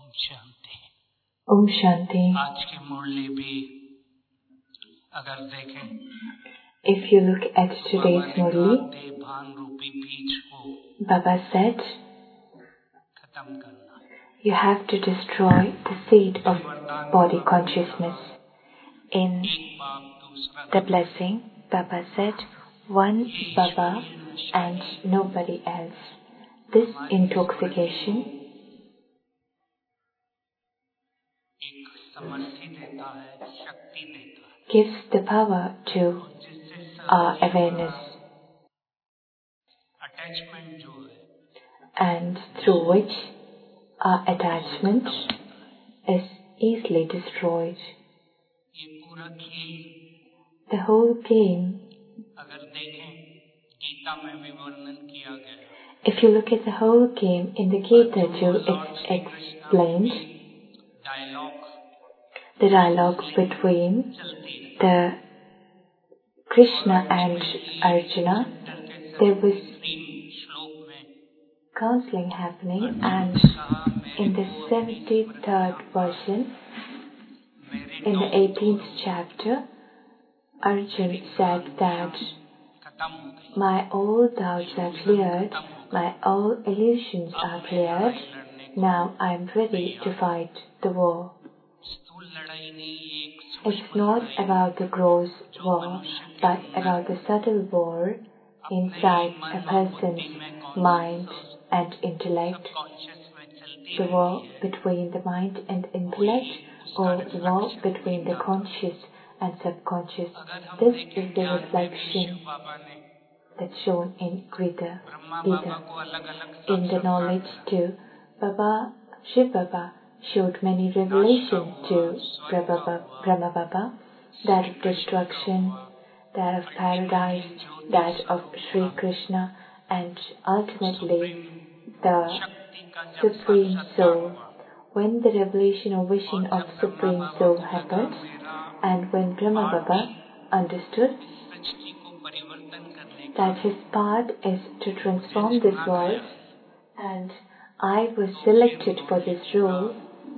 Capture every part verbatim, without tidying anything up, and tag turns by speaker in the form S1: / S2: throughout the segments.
S1: शांति।
S2: ओम शांति।
S1: आज की मुरली भी अगर देखें,
S2: If you look at today's Murli,
S1: भान रूपी बीज को
S2: Baba said,
S1: खत्म करना।
S2: you have to destroy the seed of body consciousness. In
S1: एक बाप दूसरा
S2: the blessing, Baba said, one Baba and nobody else. This intoxication
S1: एक समर्थी देता है, शक्ति देता है,
S2: gives the power to
S1: जिससे
S2: our awareness,
S1: अटैचमेंट जो है,
S2: and through which our attachment is easily destroyed.
S1: ये पूरा खेल
S2: The whole game,
S1: अगर देखें, गीता में भी वर्णन किया गया है।
S2: if you look at the whole game in the Gita too, it's explained
S1: dialogue
S2: the dialogue between
S1: चलती है।
S2: the Krishna and Arjuna. There was
S1: श्लोक में
S2: counseling happening, and in the seventy-third version, in the eighteenth chapter, Arjun said that
S1: खत्म हो गई।
S2: my all doubts are cleared, my all illusions are cleared, now I am ready to fight the war.
S1: स्थूल लड़ाई नहीं, ये एक
S2: It's not about the gross war, but about the subtle war inside a person's mind and intellect,
S1: conscious में चलती
S2: the war between the mind and intellect, or the war between the conscious and subconscious. This is the reflection
S1: बाबा ने
S2: that's shown in Gita.
S1: Brahma Baba
S2: Gita.
S1: को अलग अलग
S2: In the knowledge too, Baba, Shiv Baba showed many revelations to Brahma, Brahma Baba, that of destruction, that of paradise, that of Sri Krishna, and ultimately the Supreme Soul. When the revelation or vision of Supreme Soul happened, and when Brahma Baba understood
S1: सृष्टि को परिवर्तन करने का
S2: that his path is to transform this world, and I was selected for this role,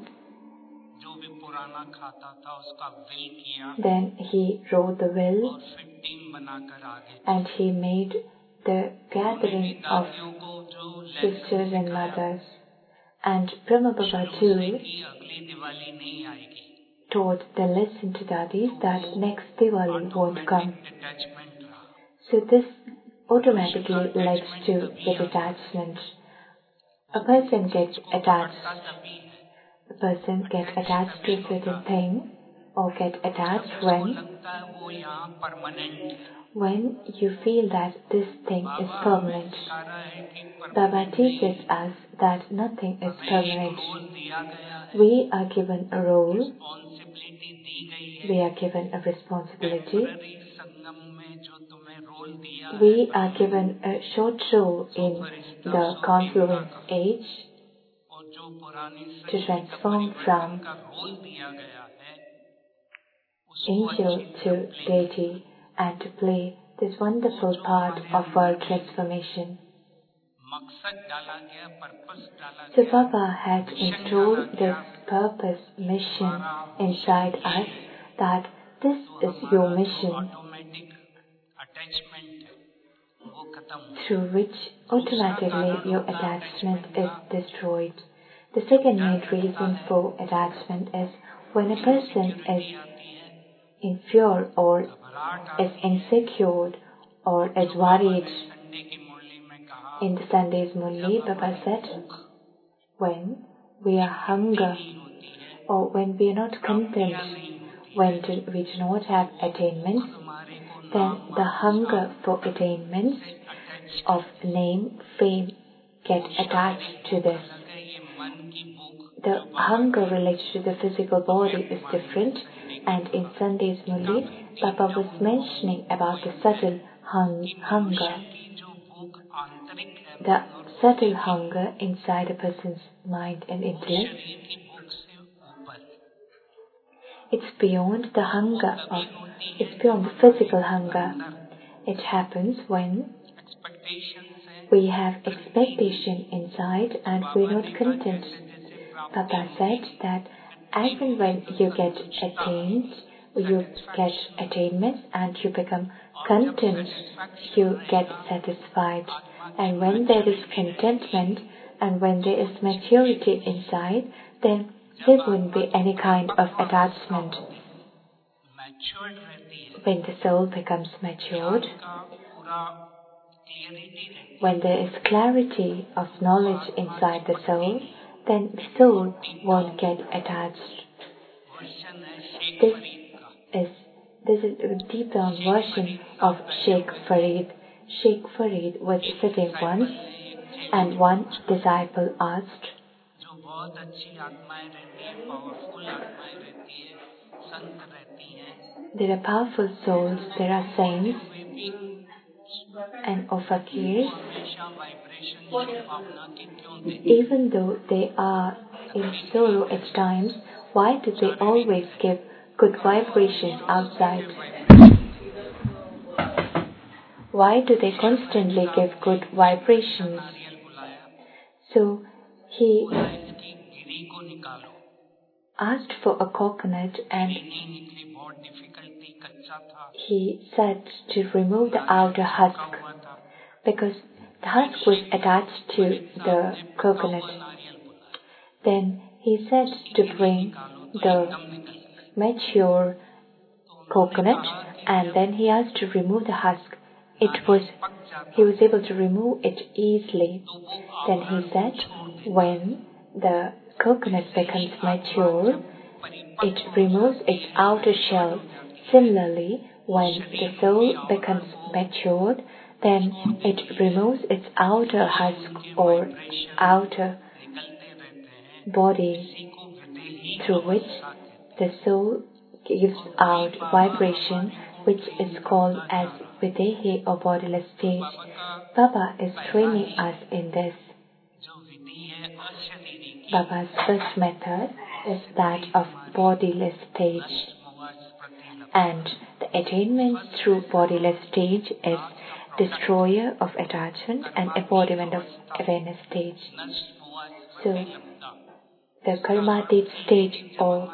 S1: जो भी पुराना खाता था उसका विल किया
S2: then he wrote the will
S1: और फिर टीम बनाकर आगे
S2: and he made the gathering of
S1: दादियों को जो
S2: sisters and mothers. And Brahma Baba too
S1: की अगली दिवाली नहीं आएगी,
S2: taught the lesson to Dadis that next Diwali won't come.
S1: Detachment रहा।
S2: So this automatically led to the detachment. A person gets attached,
S1: तभी है
S2: a person gets attached to a certain thing or get attached when
S1: लगता है वो यहाँ permanent है।
S2: when you feel that this thing is permanent.
S1: सिखा रहा है कि
S2: Baba teaches us that nothing is permanent.
S1: Role दिया गया है,
S2: We are given a role,
S1: responsibility दी गई है।
S2: we are given a responsibility,
S1: temporary संगम में जो तुम्हें रोल दिया है,
S2: we are given a short role in the confluence age
S1: और जो पुरानी
S2: to transform from
S1: का रोल दिया गया है,
S2: angel to deity and to play this wonderful part of world transformation.
S1: मकसद डाला गया, पर्पस डाला
S2: So
S1: गया,
S2: Baba had installed this purpose, mission inside us, that this is your mission,
S1: automatic attachment है वो खत्म हो।
S2: through which automatically your attachment is destroyed. The second main reason for attachment is when a person is insecure or is insecure or is worried.
S1: Sunday की मुरली में कहा,
S2: In the Sunday's Murli, Baba said, when we are hunger or when we are not content, when do, we do not have attainments, then the hunger for attainments of name, fame get attached to this.
S1: ये मन की भूख
S2: The hunger related to the physical body is different, and in Sunday's Murli, Baba was mentioning about the subtle hung- hunger,
S1: की जो भूख आंतरिक है,
S2: the subtle hunger inside a person's mind and intellect.
S1: शरीर की भूख से ऊपर
S2: It's beyond the hunger of, it's beyond the physical hunger. It happens when
S1: expectation है।
S2: we have expectation inside and we're not content. Papa said that as and when you get attained, you get attainments and you become content, you get satisfied. And when there is contentment and when there is maturity inside, then there wouldn't be any kind of attachment. When the soul becomes matured, when there is clarity of knowledge inside the soul, then the soul won't get attached. This is this is a deep down version of Sheikh Farid. Sheikh Farid was sitting once, and one disciple asked, there are powerful souls, there are saints and of fakirs, even though they are in sorrow at times, why do they always give good vibrations outside? Why do they constantly give good vibrations? So he asked for a coconut and he said to remove the outer husk because the husk was attached to the coconut. Then he said to bring the mature coconut and then he asked to remove the husk. It was, he was able to remove it easily. Then he said, when the coconut becomes mature, it removes its outer shell. Similarly, when the soul becomes matured, then it removes its outer husk or outer body through which the soul gives out vibration, which is called as Videhi or bodiless stage. Baba is training us in this. Baba's first method is that of bodiless stage, and the attainment through bodiless stage is destroyer of attachment and embodiment of awareness stage. So, the Karmatit stage or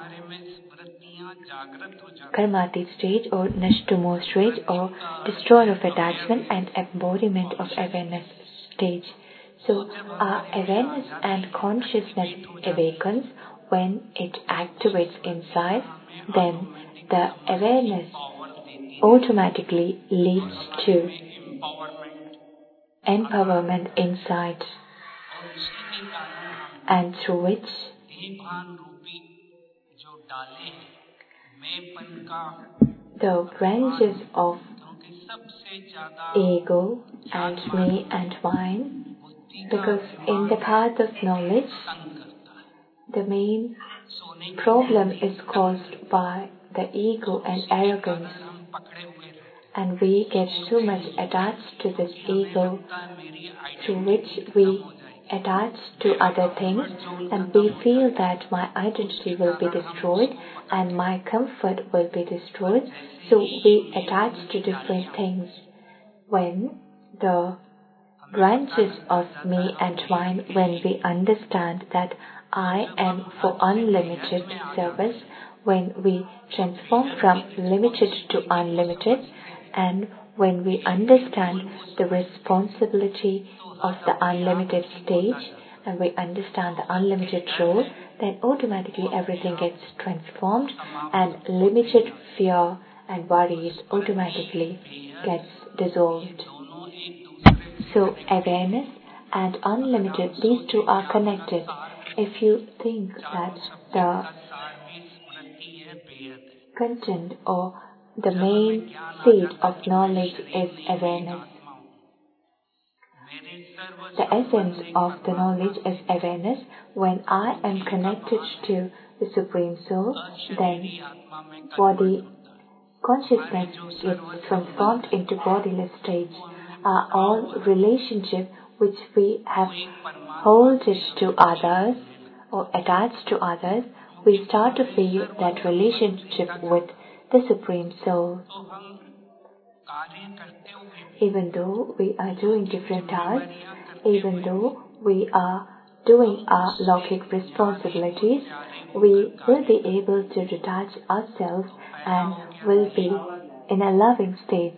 S2: Karmatit stage or Nashtumo stage or destroyer of attachment and embodiment of awareness stage. So our awareness and consciousness awakens when it activates inside, then the awareness automatically leads to empowerment inside, and through which the branches of ego and me and mine, because in the path of knowledge, the main problem is caused by the ego and arrogance, and we get too much attached to this ego, through which we attach to other things, and we feel that my identity will be destroyed and my comfort will be destroyed, so we attach to different things. When the branches of me and mine, when we understand that I am for unlimited service, when we transform from limited to unlimited, and when we understand the responsibility of the unlimited stage, and we understand the unlimited role, then automatically everything gets transformed and limited fear and worries automatically gets dissolved. So awareness and unlimited, these two are connected. If you think that the content or the main seed of knowledge is awareness, the essence of the knowledge is awareness. When I am connected to the Supreme Soul, then body consciousness gets transformed into bodiless stage. Are all relationship which we have holded to others or attached to others, we start to feel that relationship with the Supreme Soul. Even though we are doing different tasks, even though we are doing our lockic responsibilities, we will be able to detach ourselves and will be in a loving state.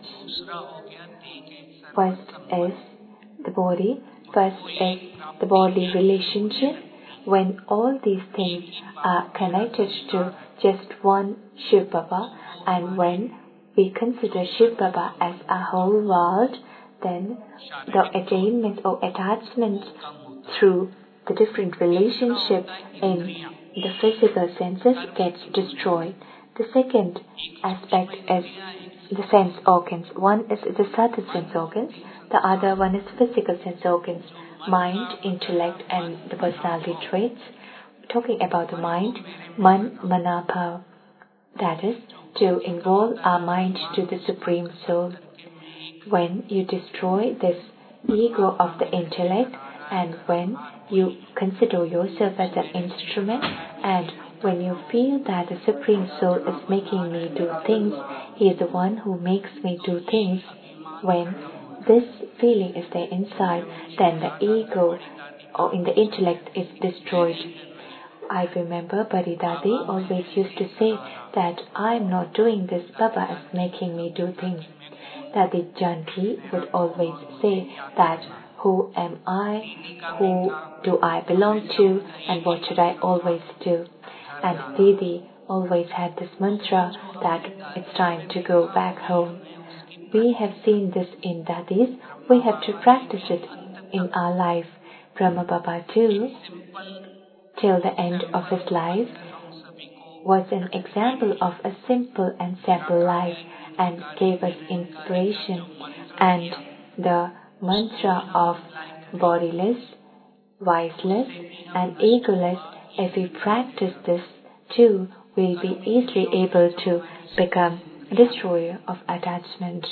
S2: First is the body, first is the bodily relationship. When all these things are connected to just one Shiv Baba, and when we consider Shiv Baba as a whole world, then the attainment or attachment through the different relationships in the physical senses gets destroyed. The second aspect is the sense organs. One is the subtle sense organs, the other one is physical sense organs, mind, intellect, and the personality traits. Talking about the mind, man, mana, bhav, that is to involve our mind to the Supreme Soul. When you destroy this ego of the intellect, and when you consider yourself as an instrument, and when you feel that the Supreme Soul is making me do things, He is the one who makes me do things, when this feeling is there inside, then the ego or in the intellect is destroyed. I remember Bari Dadi always used to say that I am not doing this, Baba is making me do things. Dadi Janki would always say that who am I, who do I belong to, and what should I always do. And Didi always had this mantra that it's time to go back home. We have seen this in Dadis, we have to practice it in our life. Brahma Baba too, till the end of his life, was an example of a simple and simple life and gave us inspiration. And the mantra of bodiless, wiseless, and egoless, if we practice this too, we'll be easily able to become a destroyer of attachment.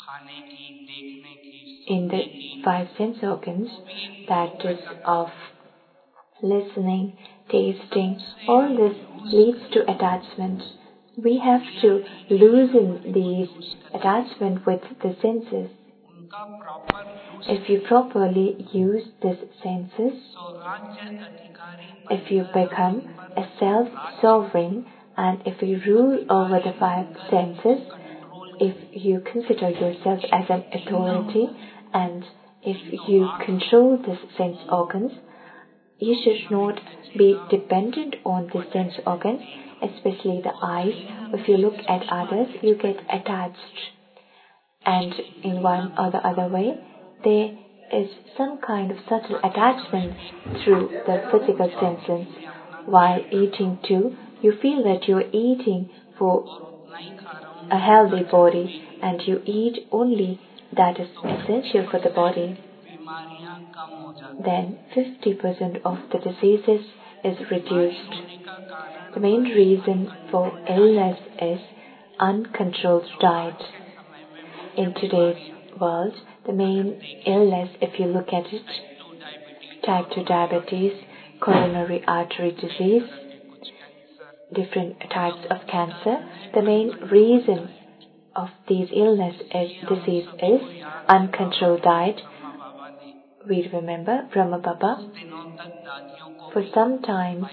S2: In the five sense organs, that is of listening, tasting, all this leads to attachment. We have to loosen these attachment with the senses. If you properly use these senses, if you become a self-sovereign, and if you rule over the five senses, if you consider yourself as an authority, and if you control these sense organs, you should not be dependent on the sense organs, especially the eyes. If you look at others, you get attached. And in one or the other way, there is some kind of subtle attachment through the physical senses. While eating too, you feel that you are eating for a healthy body, and you eat only that is essential for the body. Then fifty percent of the diseases is reduced. The main reason for illness is uncontrolled diet. In today's world, the main illness, if you look at it, type two diabetes, coronary artery disease, different types of cancer, the main reason of these illness is disease is uncontrolled diet. We remember Brahma Baba. For some time,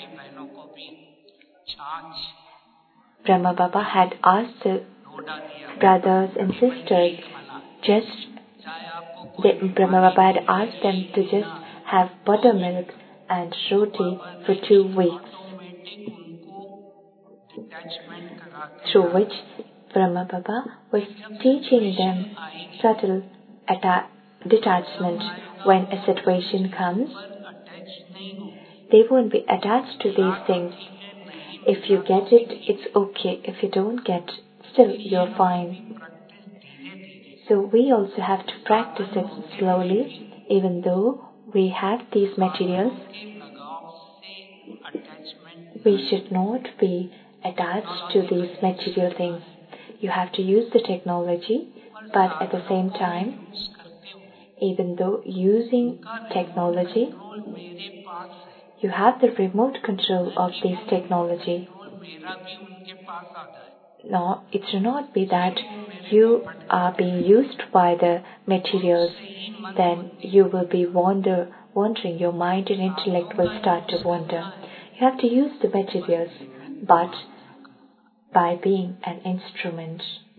S2: Brahma Baba had asked the brothers and sisters, just the, Brahma Baba had asked them to just have buttermilk and roti for two weeks, through which Brahma Baba was teaching them subtle atta- detachment. When a situation comes, they won't be attached to these things. If you get it, it's okay. If you don't get, still you're fine. So we also have to practice it slowly, even though we have these materials. We should not be attached to these material things. You have to use the technology, but at the same time, even though using technology, you have the remote control of this technology. No, it should not be that you are being used by the materials, then you will be wander wandering, your mind and intellect will start to wander. You have to use the materials, but by being an instrument,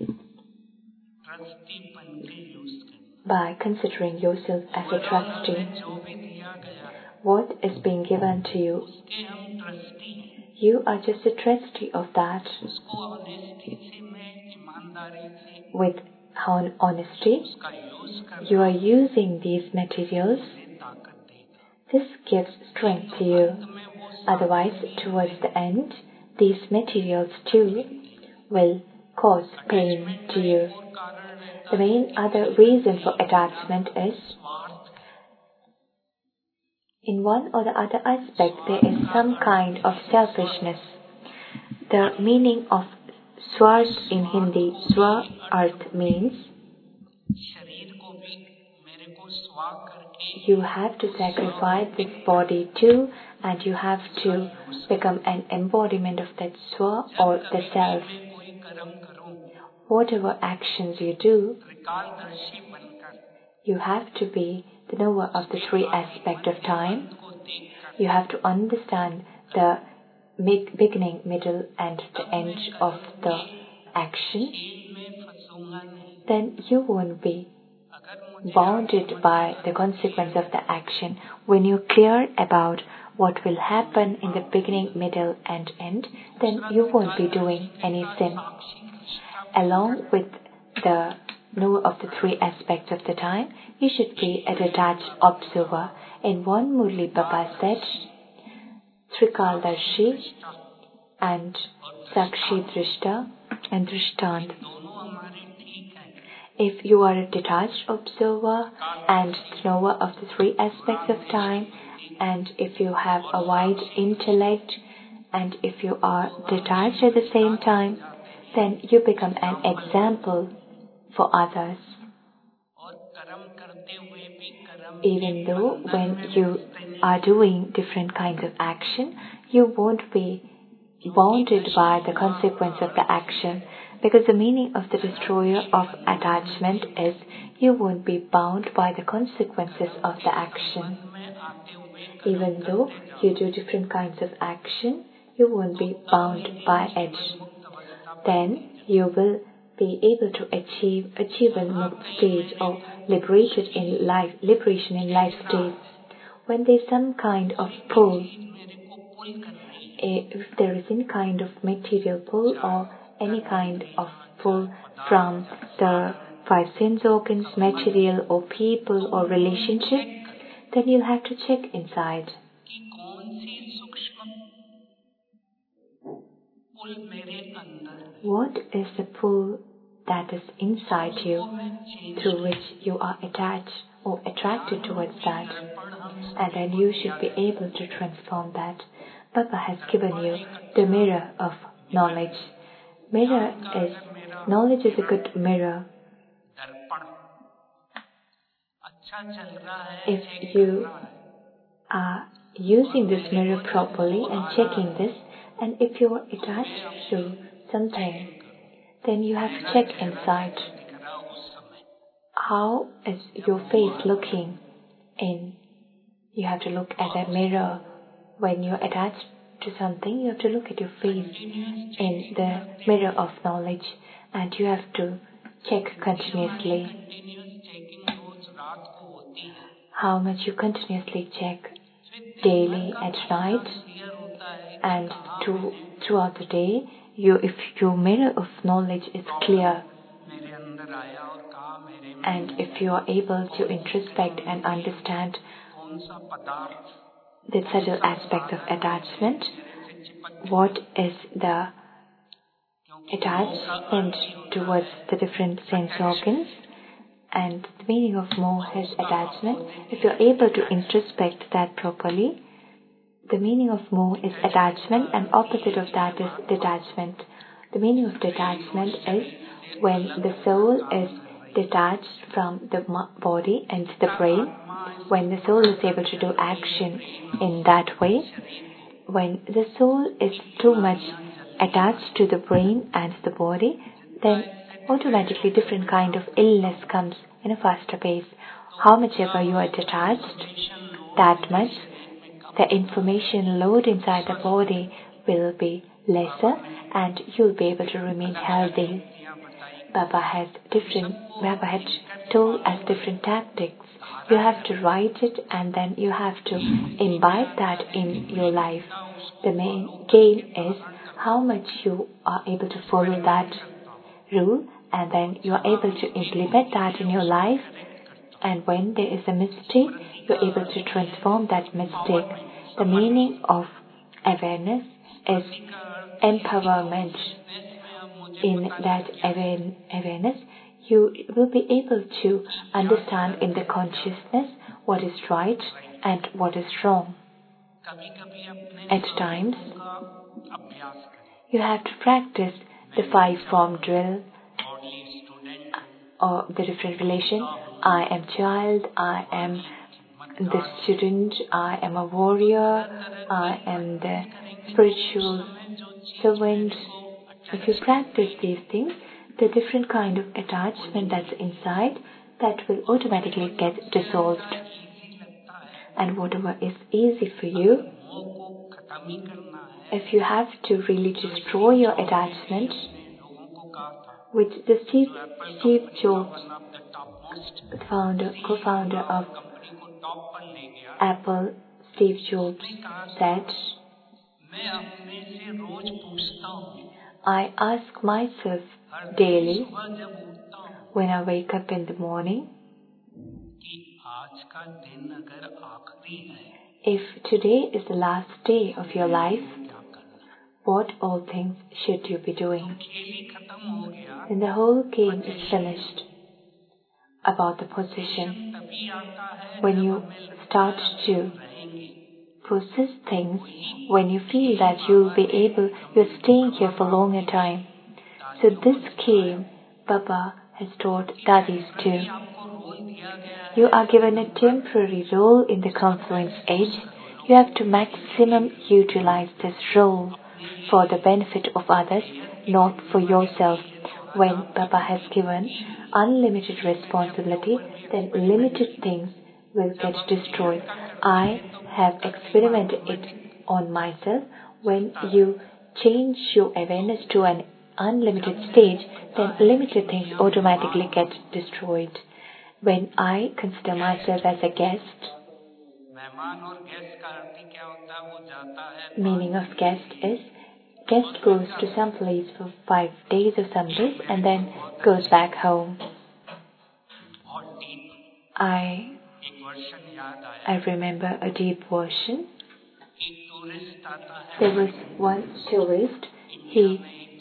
S2: by considering yourself as a trustee. What is being given to you, you are just a trustee of that. With honesty, you are using these materials. This gives strength to you. Otherwise, towards the end, these materials too will cause pain to you. The main other reason for attachment is, in one or the other aspect, there is some kind of selfishness. The meaning of Swarth in Hindi, Swarth means you have to sacrifice this body too, and you have to become an embodiment of that Swa or the self. Whatever actions you do, you have to be the knower of the three aspects of time. You have to understand the beginning, middle, and the end of the action. Then you won't be bounded by the consequence of the action. When you're clear about what will happen in the beginning, middle, and end, then you won't be doing any sin. Along with the knower of the three aspects of the time, you should be a detached observer. In one Murli Baba said, Trikaldarshi and Sakshi Drishta and Drishtant. If you are a detached observer and knower of the three aspects of time, and if you have a wide intellect, and if you are detached at the same time, then you become an example for others. Even though when you are doing different kinds of action, you won't be bounded by the consequence of the action, because the meaning of the destroyer of attachment is you won't be bound by the consequences of the action. Even though you do different kinds of action, you won't be bound by it. Then you will be able to achieve achievable mukt stage or liberated in life, liberation in life stage. When there's some kind of pull, if there is any kind of material pull or any kind of pull from the five sense organs, material or people or relationship, then you'll have to check inside. What is the pull that is inside you, through which you are attached or attracted towards that? And then you should be able to transform that. Baba has given you the mirror of knowledge. Mirror is, knowledge is a good mirror. If you are using this mirror properly and checking this, and if you are attached to something, then you have to check inside. How is your face looking in? You have to look at a mirror. When you're attached to something, you have to look at your face in the mirror of knowledge, and you have to check continuously. How much you continuously check daily at night, and to, throughout the day, you, if your mirror of knowledge is clear, and if you are able to introspect and understand the subtle aspect of attachment, what is the attachment towards the different sense organs, and the meaning of moha is attachment. If you are able to introspect that properly, the meaning of moha is attachment, and opposite of that is detachment. The meaning of detachment is when the soul is detached from the body and the brain, when the soul is able to do action in that way, when the soul is too much attached to the brain and the body, then automatically different kind of illness comes in a faster pace. How much ever you are detached, that much, the information load inside the body will be lesser and you'll be able to remain healthy. Baba has different, Baba had told us different tactics. You have to write it and then you have to imbibe that in your life. The main game is how much you are able to follow that rule and then you are able to implement that in your life. And when there is a mistake, you're able to transform that mistake. The meaning of awareness is empowerment. In that awareness, you will be able to understand in the consciousness what is right and what is wrong. At times, you have to practice the five-form drill or the different relation. I am child, I am the student, I am a warrior, I am the spiritual servant. If you practice these things, the different kind of attachment that's inside, that will automatically get dissolved. And whatever is easy for you, if you have to really destroy your attachment, which the Steve, Steve Jobs, founder, co-founder of Apple, Steve Jobs, said, I ask myself daily when I wake up in the morning, if today is the last day of your life, what all things should you be doing? Then the whole game is finished. About the position, when you start to process things, when you feel that you'll be able, you're staying here for a longer time. So this game, Baba has taught daddies too. You are given a temporary role in the confluence age. You have to maximum utilize this role for the benefit of others, not for yourself. When Baba has given unlimited responsibility, then limited things will get destroyed. I have experimented it on myself. When you change your awareness to an unlimited stage, then limited things automatically get destroyed. When I consider myself as a guest, meaning of guest is, guest goes to some place for five days or some days and then goes back home. I I remember a deep version. There was one tourist, he,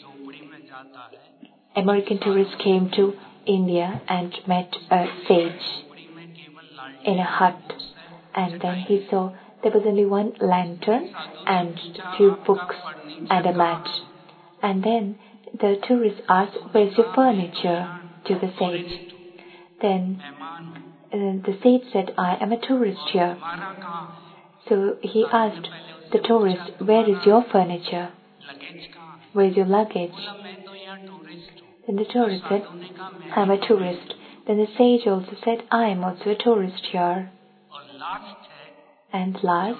S2: American tourist came to India and met a sage in a hut, and then he saw there was only one lantern and a few books and a mat. And then the tourist asked, where's your furniture, to the sage. Then uh, the sage said, I am a tourist here. So he asked the tourist, where is your furniture? Where is your luggage? Then the tourist said, I am a tourist. Then the sage also said, I am also a tourist here. And last,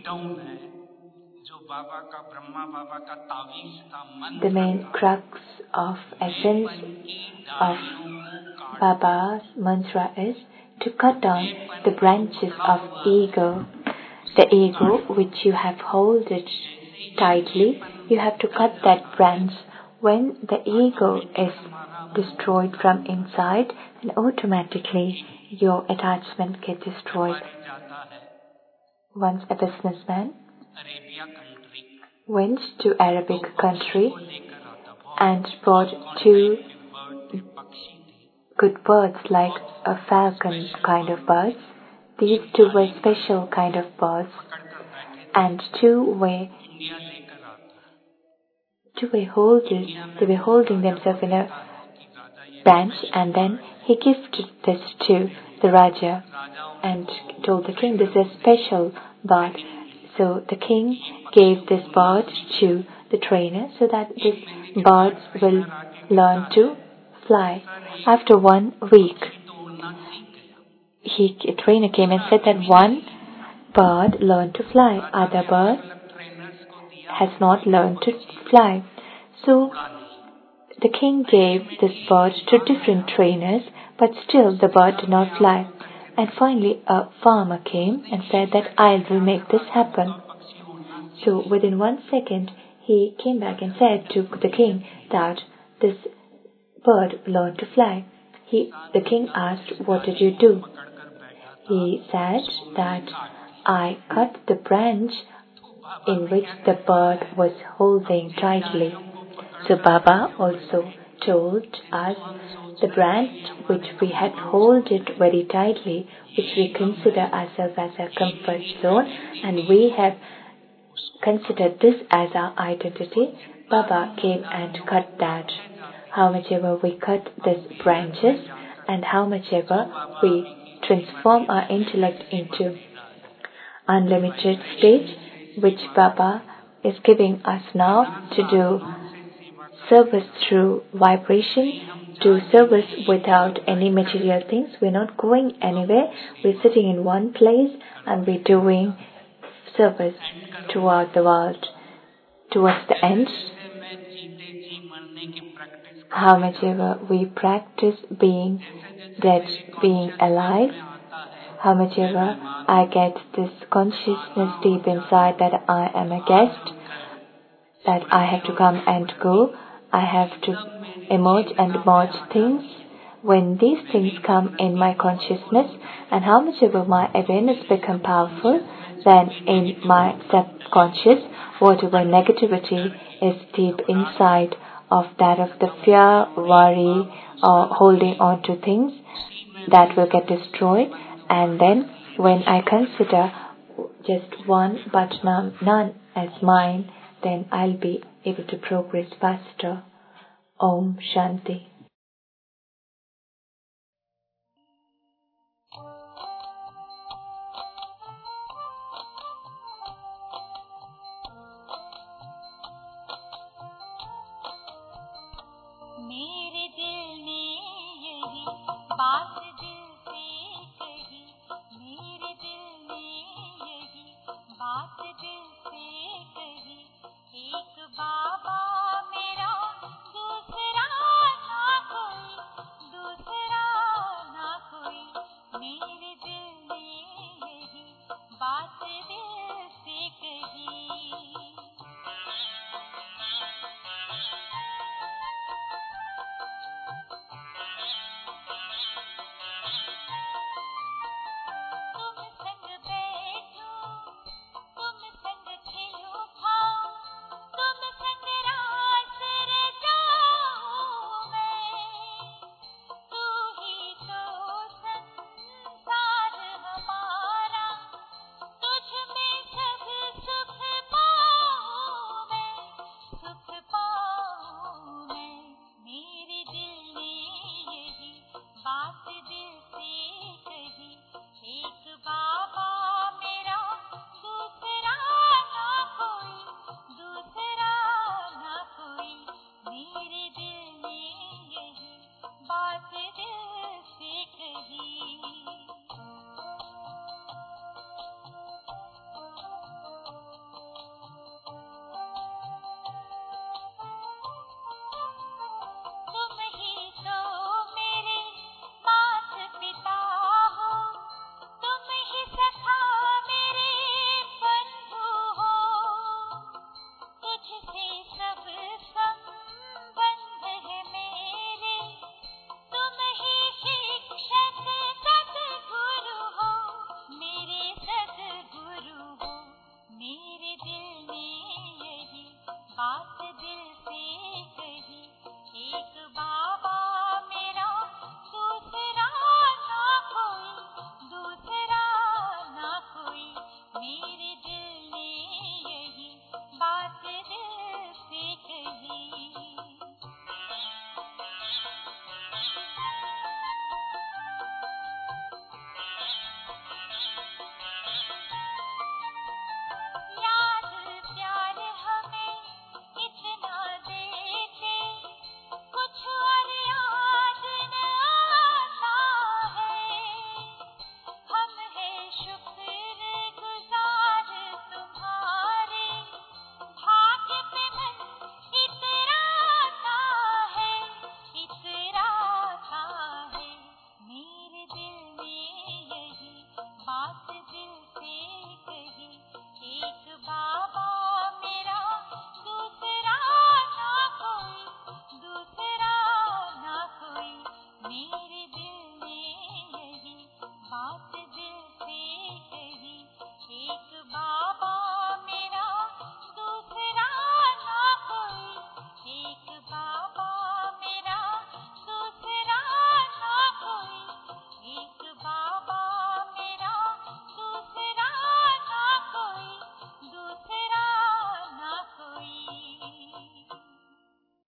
S2: the main crux of essence of Baba's mantra is to cut down the branches of ego. The ego which you have hold it tightly, you have to cut that branch. When the ego is destroyed from inside, then automatically your attachment gets destroyed. Once a businessman went to Arabic country and brought two good birds like a falcon kind of birds. These two were special kind of birds, and two were two were holding they were holding themselves in a branch, and then he gifted this to the Raja and told the king, this is a special bird. So the king gave this bird to the trainer so that this bird will learn to fly. After one week, he, a trainer came and said that one bird learned to fly. Other bird has not learned to fly. So the king gave this bird to different trainers, but still the bird did not fly. And finally a farmer came and said that I will make this happen. So within one second he came back and said to the king that this bird learned to fly. He, the king asked, "What did you do?" He said that I cut the branch in which the bird was holding tightly. So Baba also told us the branch which we had hold it very tightly, which we consider ourselves as a comfort zone, and we have considered this as our identity. Baba came and cut that. How much ever we cut these branches, and how much ever we transform our intellect into unlimited stage, which Baba is giving us now to do service through vibration, do service without any material things. We're not going anywhere. We're sitting in one place and we're doing service throughout the world. Towards the end, how much ever we practice being dead, being alive, how much ever I get this consciousness deep inside that I am a guest, that I have to come and go, I have to emerge and merge things. When these things come in my consciousness, and how much ever my awareness become powerful, then in my subconscious, whatever negativity is deep inside of that of the fear, worry, or holding on to things, that will get destroyed. And then when I consider just one but none, none as mine, then I'll be able to progress faster. Om Shanti.